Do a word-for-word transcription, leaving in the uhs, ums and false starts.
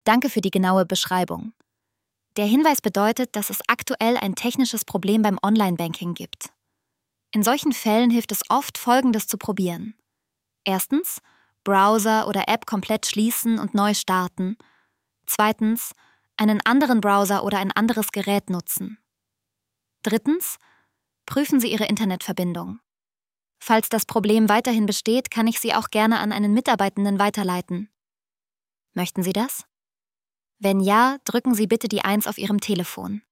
Danke für die genaue Beschreibung. Der Hinweis bedeutet, dass es aktuell ein technisches Problem beim Online-Banking gibt. In solchen Fällen hilft es oft, Folgendes zu probieren. Erstens, Browser oder App komplett schließen und neu starten. Zweitens, einen anderen Browser oder ein anderes Gerät nutzen. Drittens, prüfen Sie Ihre Internetverbindung. Falls das Problem weiterhin besteht, kann ich Sie auch gerne an einen Mitarbeitenden weiterleiten. Möchten Sie das? Wenn ja, drücken Sie bitte die eins auf Ihrem Telefon.